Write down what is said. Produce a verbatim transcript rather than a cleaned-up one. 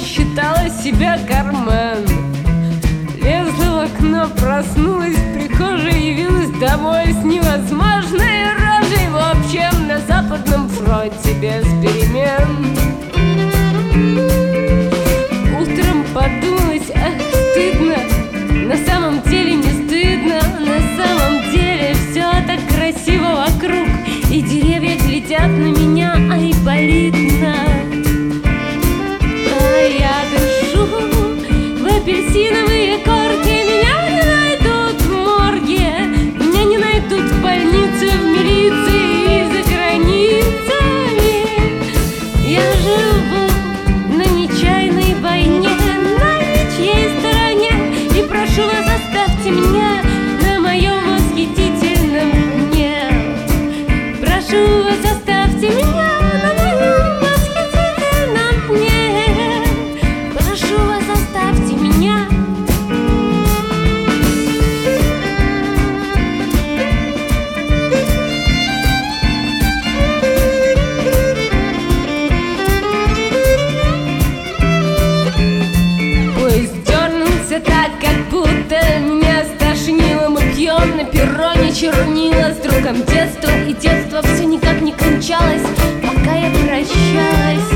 считала себя карман. Лезла в окно, проснулась в прихожей, явилась домой с невозможной рожей. В общем, на Западном фронте без перемен. Утром подумалось, ах, стыдно. На самом деле не стыдно. На самом деле все так красиво вокруг, и деревья глядят на меня, а и болитно. А я дышу в апельсиновые корки. Меня не найдут в морге, меня не найдут в больнице, в милиции и за границами. Я живу на нечаянной войне, на ничьей стороне, и прошу вас, оставьте меня на моем восхитительном дне. Прошу вас, оставьте меня на моем восхитительном дне. Прошу вас, оставьте меня. Поезд дернулся так, как будто меня стошнило. Мы пьем на перроне чернила с другом детства, и детство все никак не кончалось, пока я прощалась.